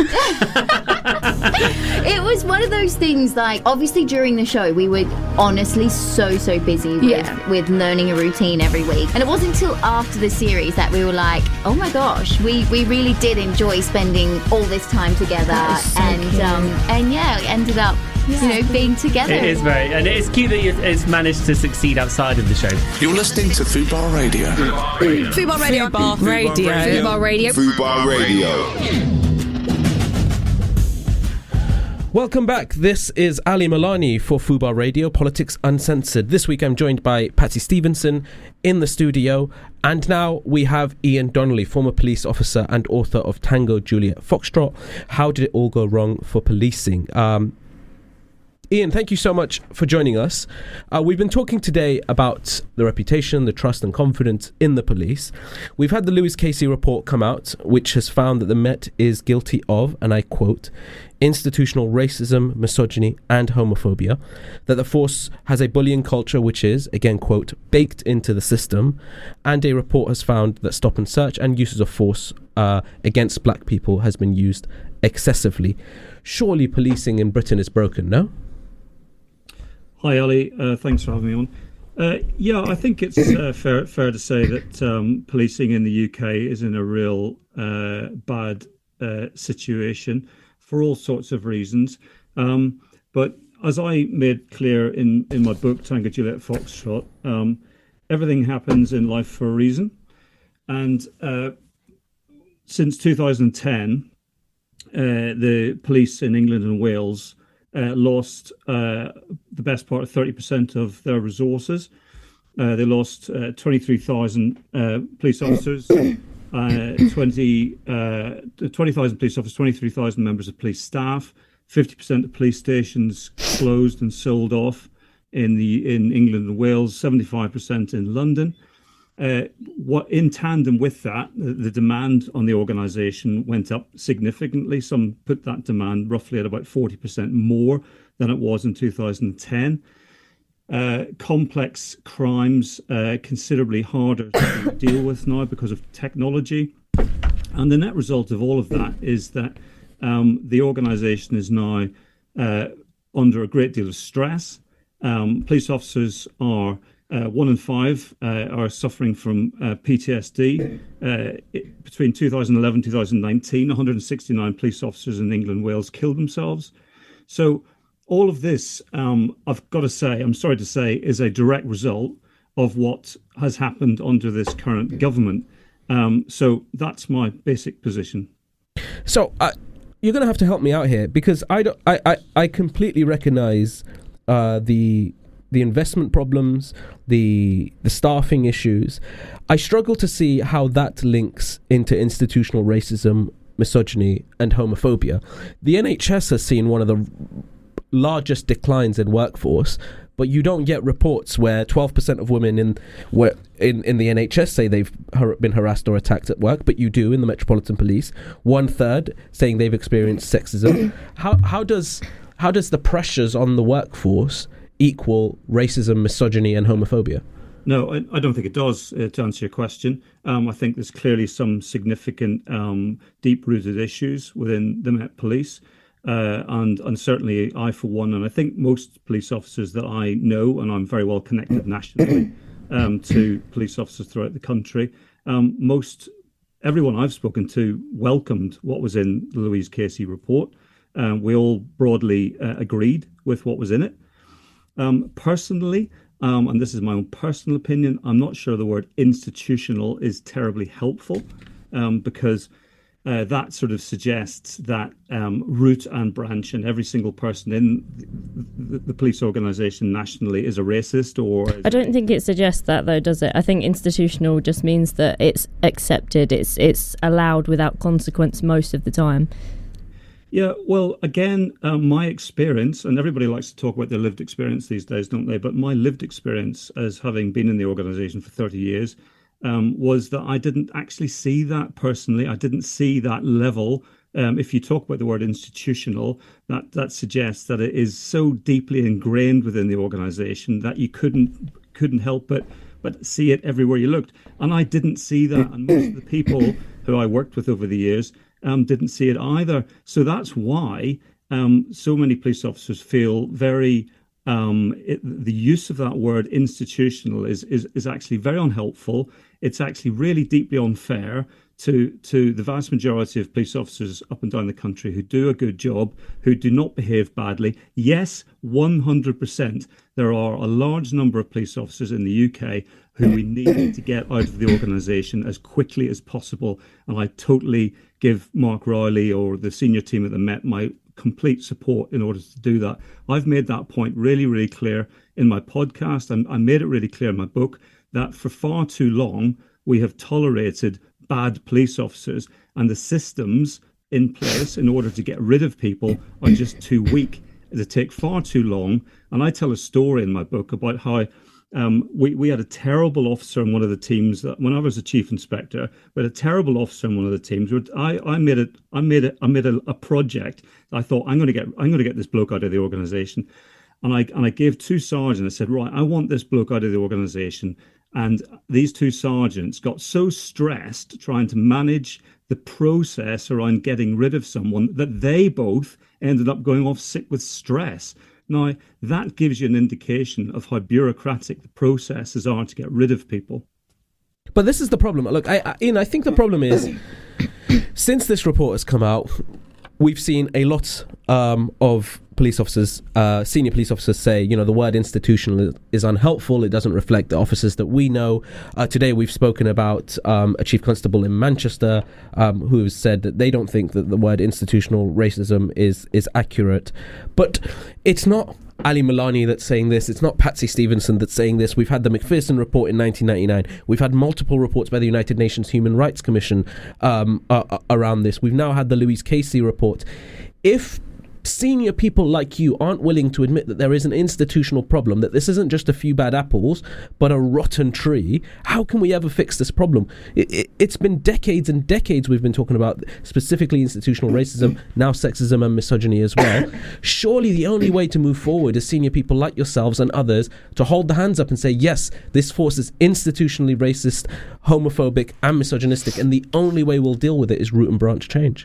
It was one of those things, like, obviously during the show, we were honestly so busy with learning a routine every week. And it wasn't until after the series that we were like, oh my gosh, we really did enjoy spending all this time together. And ended up being together.
It is very, and it's cute that it's managed to succeed outside of the show.
You're listening to Fubar Radio.
Fubar Radio.
Fubar Radio.
Fubar Radio.
Fubar Radio.
Welcome back. This is Ali Milani for Fubar Radio, Politics Uncensored. This week I'm joined by Patsy Stevenson in the studio, and now we have Ian Donnelly, former police officer and author of Tango Juliet Foxtrot. How did it all go wrong for policing? Ian, thank you so much for joining us. We've been talking today about the reputation, the trust and confidence in the police. We've had the Louis Casey report come out, which has found that the Met is guilty of, and I quote, institutional racism, misogyny and homophobia, that the force has a bullying culture which is, again quote, baked into the system, and a report has found that stop and search and uses of force against black people has been used excessively. Surely policing in Britain is broken, no?
Hi, Ali. Thanks for having me on. I think it's fair to say that policing in the UK is in a real bad situation for all sorts of reasons. But as I made clear in my book, Tango Juliet Foxtrot, everything happens in life for a reason. And since 2010, the police in England and Wales lost the best part of 30% of their resources. They lost 23,000 police officers, 20,000 police officers, 23,000 members of police staff. 50% of police stations closed and sold off in England and Wales. 75% in London. In tandem with that, the demand on the organisation went up significantly. Some put that demand roughly at about 40% more than it was in 2010. Complex crimes considerably harder to deal with now because of technology. And the net result of all of that is that the organisation is now under a great deal of stress. Police officers are 1 in 5 are suffering from PTSD. Between 2011 and 2019, 169 police officers in England and Wales killed themselves. So all of this, I've got to say, I'm sorry to say, is a direct result of what has happened under this current government. So that's my basic position.
So you're going to have to help me out here, because I completely recognise the investment problems, the staffing issues. I struggle to see how that links into institutional racism, misogyny, and homophobia. The NHS has seen one of the largest declines in workforce, but you don't get reports where 12% of women in the NHS say they've been harassed or attacked at work, but you do in the Metropolitan Police. 1/3 saying they've experienced sexism. How does the pressures on the workforce equal racism, misogyny, and homophobia?
No, I don't think it does, to answer your question. I think there's clearly some significant deep-rooted issues within the Met Police. And certainly I, for one, and I think most police officers that I know, and I'm very well connected nationally to police officers throughout the country, everyone I've spoken to welcomed what was in the Louise Casey report. We all broadly agreed with what was in it. Personally, and this is my own personal opinion, I'm not sure the word institutional is terribly helpful because that sort of suggests that root and branch and every single person in the police organisation nationally is a racist. I
don't think it suggests that, though, does it? I think institutional just means that it's accepted, it's allowed without consequence most of the time.
Yeah, well, again, my experience, and everybody likes to talk about their lived experience these days, don't they? But my lived experience as having been in the organisation for 30 years was that I didn't actually see that personally. I didn't see that level. If you talk about the word institutional, that suggests that it is so deeply ingrained within the organisation that you couldn't help but see it everywhere you looked. And I didn't see that. And most of the people who I worked with over the years didn't see it either. So that's why so many police officers feel very the use of that word institutional is actually very unhelpful. It's actually really deeply unfair to the vast majority of police officers up and down the country who do a good job, who do not behave badly. Yes, 100%. There are a large number of police officers in the UK who we need to get out of the organisation as quickly as possible. And I totally give Mark Rowley or the senior team at the Met my complete support in order to do that. I've made that point really, really clear in my podcast. I made it really clear in my book that for far too long, we have tolerated bad police officers, and the systems in place in order to get rid of people are just too weak. They take far too long. And I tell a story in my book about how we had a terrible officer in one of the teams that when I was a chief inspector, we had a terrible officer in one of the teams. I made a project. I thought I'm going to get this bloke out of the organisation, and I gave two sergeants. I said, right, I want this bloke out of the organisation. And these two sergeants got so stressed trying to manage the process around getting rid of someone that they both ended up going off sick with stress. Now, that gives you an indication of how bureaucratic the processes are to get rid of people.
But this is the problem. Look, Ian, I think the problem is, since this report has come out, we've seen a lot of police officers, senior police officers say, the word institutional is unhelpful. It doesn't reflect the officers that we know. Today we've spoken about a chief constable in Manchester who has said that they don't think that the word institutional racism is accurate. But it's not Ali Milani that's saying this. It's not Patsy Stevenson that's saying this. We've had the McPherson report in 1999. We've had multiple reports by the United Nations Human Rights Commission around this. We've now had the Louise Casey report. If senior people like you aren't willing to admit that there is an institutional problem, that this isn't just a few bad apples, but a rotten tree, how can we ever fix this problem? It's been decades and decades we've been talking about specifically institutional racism, now sexism and misogyny as well. Surely the only way to move forward is senior people like yourselves and others to hold the hands up and say, yes, this force is institutionally racist, homophobic and misogynistic, and the only way we'll deal with it is root and branch change.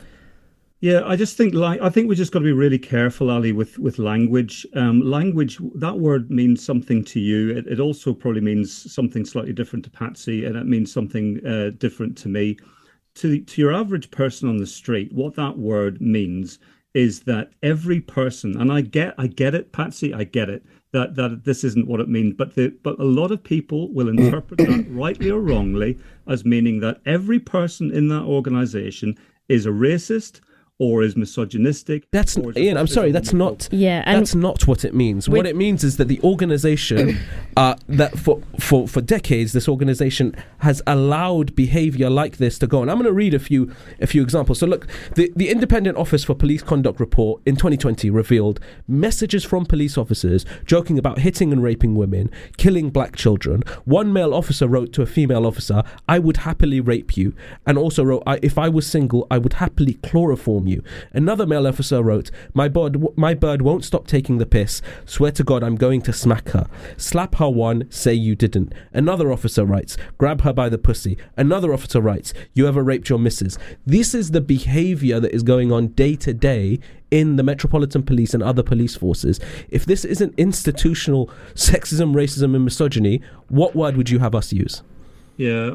Yeah, I think we just got to be really careful, Ali, with language. Language, that word means something to you. It also probably means something slightly different to Patsy, and it means something different to me. To your average person on the street, what that word means is that every person, and I get it, Patsy, I get it, that this isn't what it means, but a lot of people will interpret that rightly or wrongly as meaning that every person in that organisation is a racist, or is misogynistic.
That's Ian. I'm sorry. That's not.
Yeah, and
that's not what it means. What it means is that the organisation, that for decades, this organisation has allowed behaviour like this to go on. I'm going to read a few examples. So look, the Independent Office for Police Conduct report in 2020 revealed messages from police officers joking about hitting and raping women, killing black children. One male officer wrote to a female officer, "I would happily rape you," and also wrote, "If I was single, I would happily chloroform you." Another male officer wrote, my bird won't stop taking the piss. Swear to God, I'm going to smack her. Slap her one, say you didn't." Another officer writes, "Grab her by the pussy." Another officer writes, "You ever raped your missus?" This is the behaviour that is going on day to day in the Metropolitan Police and other police forces. If this isn't institutional sexism, racism and misogyny, what word would you have us use?
Yeah,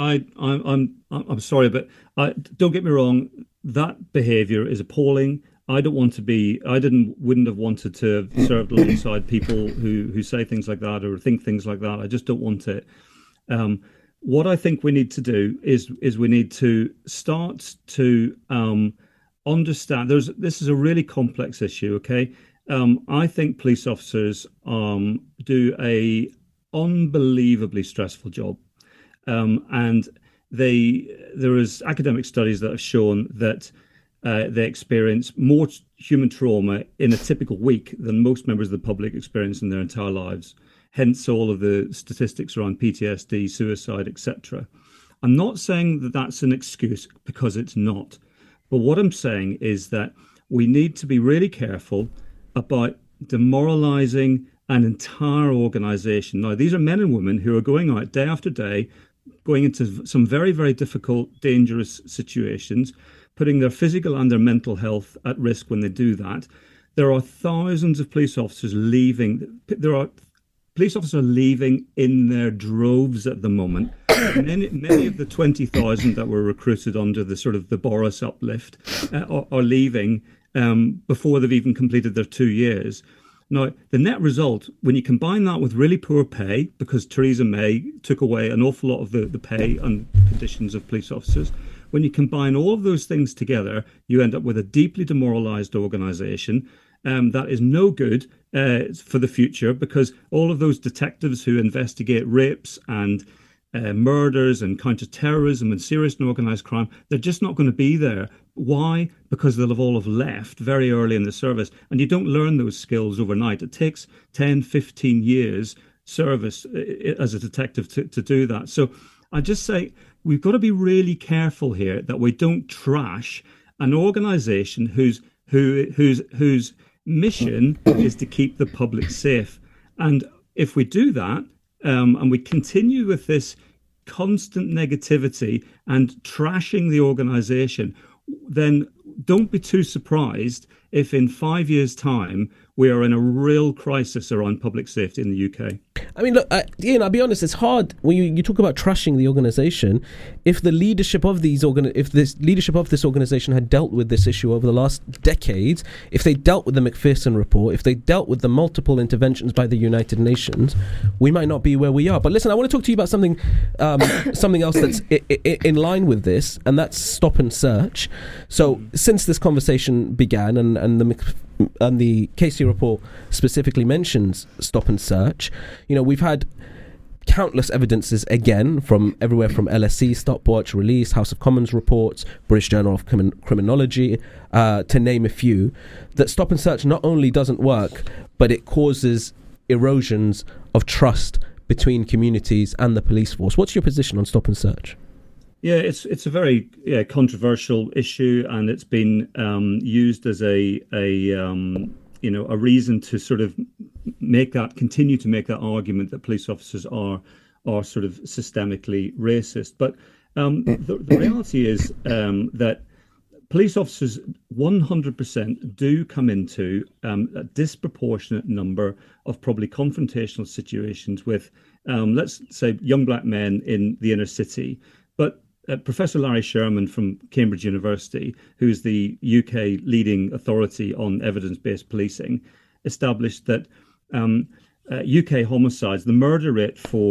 I'm sorry, but don't get me wrong. That behaviour is appalling. I wouldn't have wanted to have served alongside people who say things like that or think things like that. I just don't want it. What I think we need to do is we need to start to understand. This is a really complex issue. Okay, I think police officers do a unbelievably stressful job, and there is academic studies that have shown that they experience more human trauma in a typical week than most members of the public experience in their entire lives. Hence all of the statistics around PTSD, suicide, etc. I'm not saying that that's an excuse, because it's not. But what I'm saying is that we need to be really careful about demoralizing an entire organization. Now, these are men and women who are going out day after day, going into some very, very difficult, dangerous situations, putting their physical and their mental health at risk when they do that. There are thousands of police officers leaving. Police officers are leaving in their droves at the moment. Many of the 20,000 that were recruited under the sort of the Boris uplift are leaving before they've even completed their 2 years. Now, the net result, when you combine that with really poor pay, because Theresa May took away an awful lot of the pay and conditions of police officers, when you combine all of those things together, you end up with a deeply demoralised organisation that is no good for the future, because all of those detectives who investigate rapes and murders and counter-terrorism and serious and organised crime, they're just not going to be there. Why? Because they'll have all have left very early in the service. And you don't learn those skills overnight. It takes 10, 15 years service as a detective to do that. So I just say we've got to be really careful here that we don't trash an organisation whose mission is to keep the public safe. And if we do that, and we continue with this constant negativity and trashing the organisation, then don't be too surprised if in 5 years' time we are in a real crisis around public safety in the UK.
I mean, look, Ian, I'll be honest, it's hard when you talk about trashing the organisation. If the leadership of this organisation had dealt with this issue over the last decades, if they dealt with the Macpherson report, if they dealt with the multiple interventions by the United Nations, we might not be where we are. But listen, I want to talk to you about something else that's in line with this, and that's stop and search. So since this conversation began, and the Casey report specifically mentions stop and search, we've had countless evidences again from everywhere from LSE, Stopwatch, Release, House of Commons reports, British Journal of Criminology, to name a few, that stop and search not only doesn't work, but it causes erosions of trust between communities and the police force. What's your position on stop and search?
Yeah, it's a very controversial issue, and it's been used as a reason to sort of continue to make that argument that police officers are sort of systemically racist. But the reality is that police officers 100% do come into a disproportionate number of probably confrontational situations with, let's say, young black men in the inner city. But Professor Larry Sherman from Cambridge University, who's the UK leading authority on evidence-based policing, established that UK homicides, the murder rate for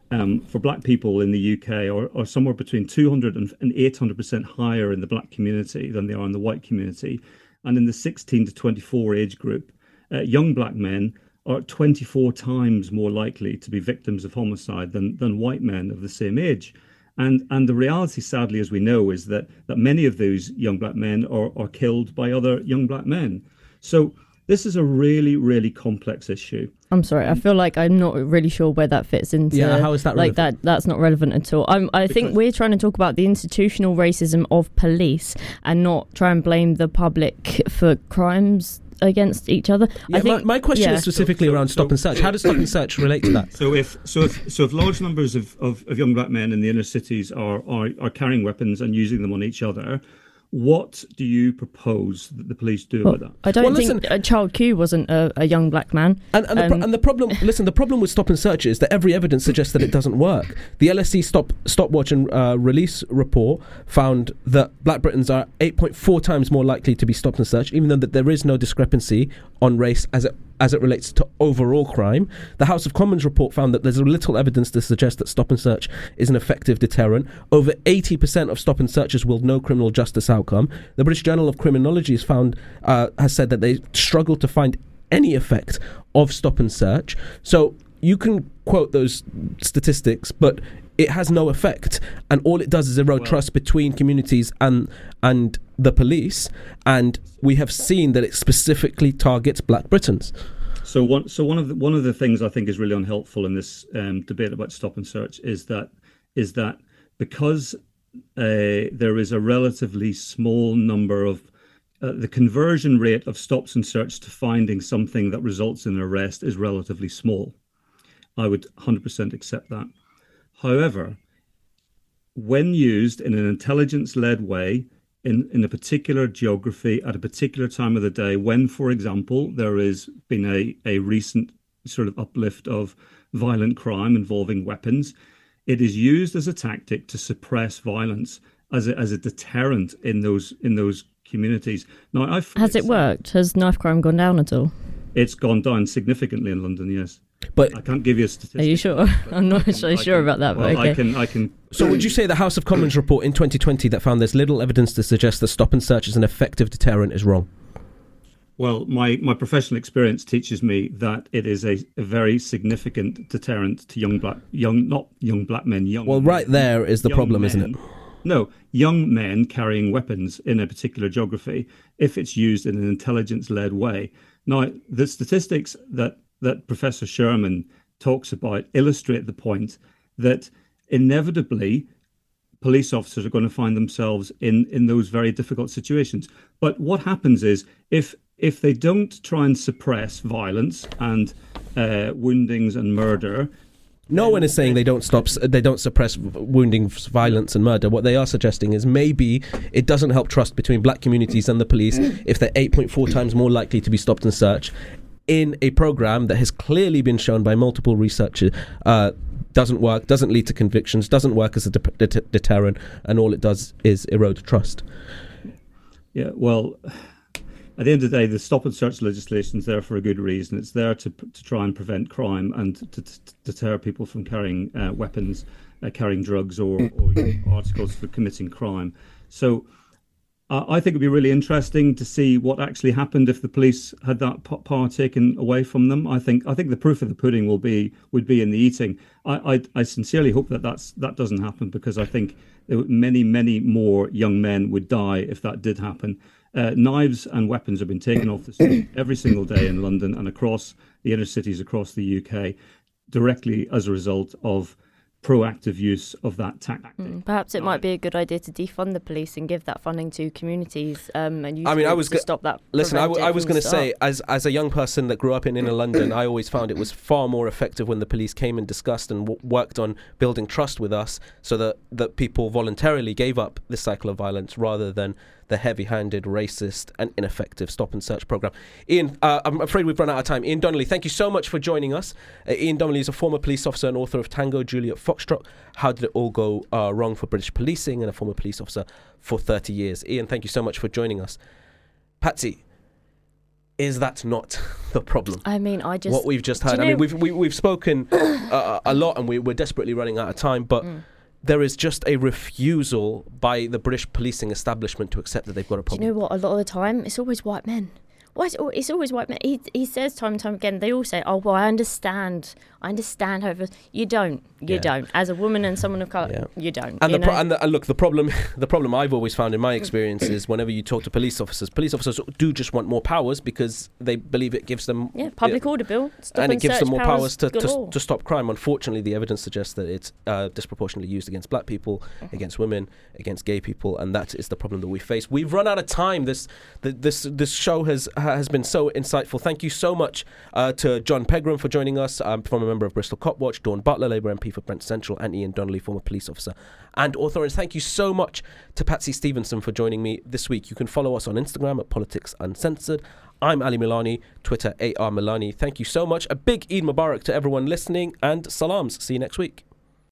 for black people in the UK are somewhere between 200 and 800% higher in the black community than they are in the white community. And in the 16 to 24 age group, young black men are 24 times more likely to be victims of homicide than white men of the same age. And the reality, sadly, as we know, is that many of those young black men are killed by other young black men. So this is a really, really complex issue.
I'm sorry, I feel like I'm not really sure where that fits into.
Yeah, how is that relevant?
Like that's not relevant at all. I think we're trying to talk about the institutional racism of police and not try and blame the public for crimes against each other.
Yeah, I think my question is specifically around stop and search. How does stop and search relate to that?
So if large numbers of young black men in the inner cities are carrying weapons and using them on each other, what do you propose that the police do with that?
I don't think Child Q wasn't a young black man.
And the problem, the problem with stop and search is that every evidence suggests that it doesn't work. The LSE stopwatch and release report found that black Britons are 8.4 times more likely to be stopped and searched, even though that there is no discrepancy on race as it relates to overall crime. The House of Commons report found that there's little evidence to suggest that stop and search is an effective deterrent. Over 80% of stop and searches will no criminal justice outcome. The British Journal of Criminology has said that they struggle to find any effect of stop and search. So you can quote those statistics, but it has no effect, and all it does is erode trust between communities and the police, and we have seen that it specifically targets black Britons.
So one of the things I think is really unhelpful in this debate about stop and search is that because there is a relatively small number of the conversion rate of stops and search to finding something that results in an arrest is relatively small. I would 100% accept that. However, when used in an intelligence-led way, in a particular geography, at a particular time of the day, when, for example, there has been a recent sort of uplift of violent crime involving weapons, it is used as a tactic to suppress violence, as a deterrent in those communities. Now,
has it worked? Has knife crime gone down at all?
It's gone down significantly in London, yes.
But
I can't give you a statistic.
Are you sure? I'm not actually sure about that.
Well,
but okay.
I can.
So would you say the House of Commons report in 2020 that found there's little evidence to suggest that stop and search is an effective deterrent is wrong?
Well, my professional experience teaches me that it is a very significant deterrent to young black men.
Well, right there is the problem, isn't it?
No, young men carrying weapons in a particular geography, if it's used in an intelligence-led way. Now, the statistics that Professor Sherman talks about illustrate the point that inevitably police officers are going to find themselves in those very difficult situations. But what happens is if they don't try and suppress violence and woundings and murder.
No one is saying they don't suppress wounding, violence and murder. What they are suggesting is maybe it doesn't help trust between black communities and the police if they're 8.4 times more likely to be stopped and searched in a program that has clearly been shown by multiple researchers doesn't work, doesn't lead to convictions, doesn't work as a deterrent, and all it does is erode trust.
Yeah, well, at the end of the day, the stop and search legislation is there for a good reason. It's there to try and prevent crime and to deter people from carrying weapons, carrying drugs or articles for committing crime. So I think it'd be really interesting to see what actually happened if the police had that power taken away from them. I think the proof of the pudding would be in the eating. I sincerely hope that doesn't happen, because I think many more young men would die if that did happen. Knives and weapons have been taken off the street every single day in London and across the inner cities across the UK, directly as a result of proactive use of that tactic.
Perhaps it might be a good idea to defund the police and give that funding to communities and use it to stop that.
Listen, I was going to say, as a young person that grew up in inner London, I always found it was far more effective when the police came and discussed and worked on building trust with us, so that people voluntarily gave up this cycle of violence rather than the heavy-handed, racist and ineffective stop and search program. Ian, I'm afraid we've run out of time. Ian Donnelly, thank you so much for joining us. Ian Donnelly is a former police officer and author of Tango Juliet Foxtrot, How Did It All Go Wrong for British Policing, and a former police officer for 30 years. Ian, thank you so much for joining us. Patsy, is that not the problem?
I mean,
what we've just heard. I mean, we've spoken a lot, and we're desperately running out of time, but. There is just a refusal by the British policing establishment to accept that they've got a problem.
Do you know what? A lot of the time, it's always white men. Why? It's always white men. He says time and time again. They all say, "Oh, well, I understand. However, you don't. You don't. As a woman and someone of colour, you don't."
And look, the problem I've always found in my experience is whenever you talk to police officers do just want more powers because they believe it gives them
public order bill,
and it gives them more powers to stop crime. Unfortunately, the evidence suggests that it's disproportionately used against black people, against women, against gay people, and that is the problem that we face. We've run out of time. This show has been so insightful. Thank you so much to John Pegram for joining us. I'm from a member of Bristol Cop Watch, Dawn Butler, Labour MP for Brent Central, and Ian Donnelly, former police officer and author. And thank you so much to Patsy Stevenson for joining me this week. You can follow us on Instagram at Politics Uncensored. I'm Ali Milani, Twitter AR Milani. Thank you so much. A big Eid Mubarak to everyone listening, and salams. See you next week.